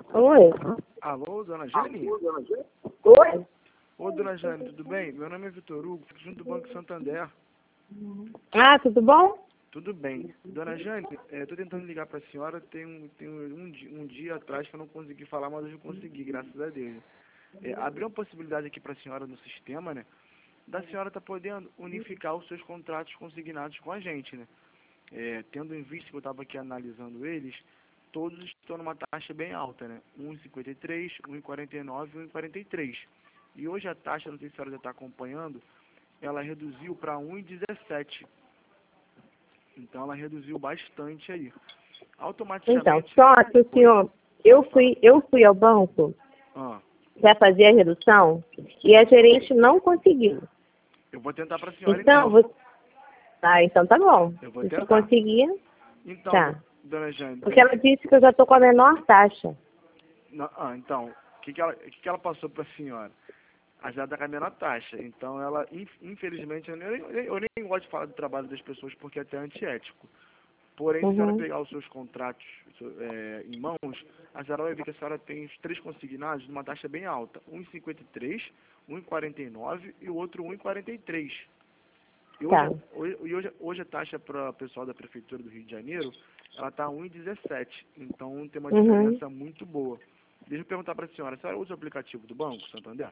Oi. Alô, dona Jane? Oi? Ô, dona Jane, tudo bem? Meu nome é Vitor Hugo, fico junto do Banco Santander. Ah, tudo bom? Tudo bem. Dona Jane, estou tentando ligar para a senhora, tem um dia atrás que eu não consegui falar, mas hoje eu consegui, graças a Deus. Abriu uma possibilidade aqui para a senhora no sistema, né? Da senhora estar podendo unificar os seus contratos consignados com a gente, né? Tendo em vista que eu estava aqui analisando eles, todos estão numa taxa bem alta, né? 1,53, 1,49 e 1,43. E hoje a taxa, não sei se a senhora já está acompanhando, ela reduziu para 1,17. Então ela reduziu bastante aí. Então, Automaticamente... só que o senhor, eu fui ao banco Ah, para fazer a redução e a gerente não conseguiu. eu vou tentar para a senhora Então, então. você... Ah, então tá bom. Eu vou Se você tentar. conseguir, Então, tá. dona Jane... Porque ela disse que eu já tô com a menor taxa. Então, o que que ela passou para a senhora? A já está com a menor taxa. Então, ela, infelizmente, eu nem gosto de falar do trabalho das pessoas porque é até antiético. Porém, se a senhora Uhum. pegar os seus contratos em mãos, a senhora vai ver que a senhora tem os três consignados numa taxa bem alta. 1,53, 1,49 e o outro 1,43. E Tá. hoje a taxa para o pessoal da Prefeitura do Rio de Janeiro, ela está 1,17. Então, tem uma Uhum. diferença muito boa. Deixa eu perguntar para a senhora usa o aplicativo do Banco Santander?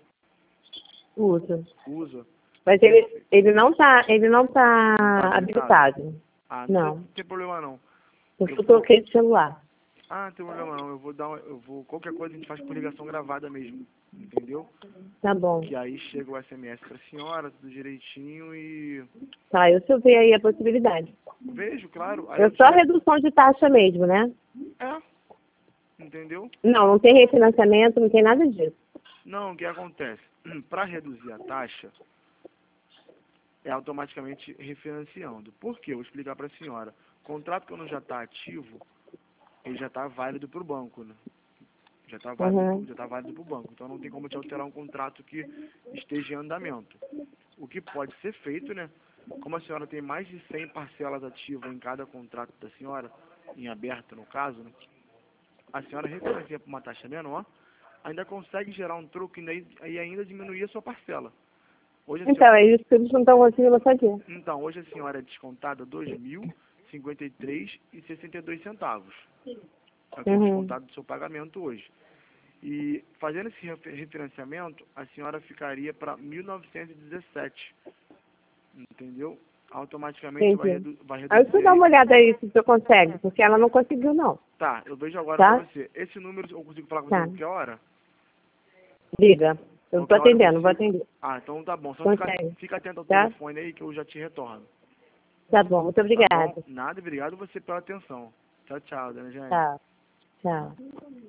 Uso. Usa. Mas ele não tá Habilitado. habilitado. Ah, Não. não tem problema não. Porque Eu eu vou... troquei de celular. Ah, não tem problema não. Qualquer coisa a gente faz por ligação gravada mesmo. Entendeu? Tá bom. Que aí chega o SMS pra senhora, tudo direitinho e... Tá, eu ver aí a possibilidade. Vejo, claro. Aí É eu só tiro... redução de taxa mesmo, né? Entendeu? Não tem refinanciamento, não tem nada disso. Não, o que acontece? Para reduzir a taxa, é automaticamente refinanciando. Por quê? Eu vou explicar para a senhora. O contrato quando já está ativo, ele já está válido para o banco, né? Já está Uhum. válido para o banco. Então não tem como te alterar um contrato que esteja em andamento. O que pode ser feito, né? Como a senhora tem mais de 100 parcelas ativas em cada contrato da senhora, em aberto no caso, né? A senhora refinancia por uma taxa menor, ainda consegue gerar um troco e ainda diminuir a sua parcela. Hoje a Então, senhora, é isso que eles não estão conseguindo fazer. então, hoje a senhora é descontada R$ 2.053,62. É o que é Uhum. descontado do seu pagamento hoje. E fazendo esse refinanciamento, a senhora ficaria para 1.917, entendeu? Automaticamente Entendi. vai Aí você reduzir dá aí. uma olhada aí se você consegue, porque ela não conseguiu, não. Tá, eu vejo agora para Tá? você. Esse número eu consigo falar com você a Tá. qualquer hora? Liga. Eu tô Qualquer hora eu atendendo, vou consigo. atender. Ah, então tá bom. Só Consegue. fica atento ao Tá? telefone aí que eu já te retorno. Tá bom. Muito Tá bom? obrigada. Nada, obrigado você pela atenção. Tchau, tchau, dona Jane. Tchau. Tchau.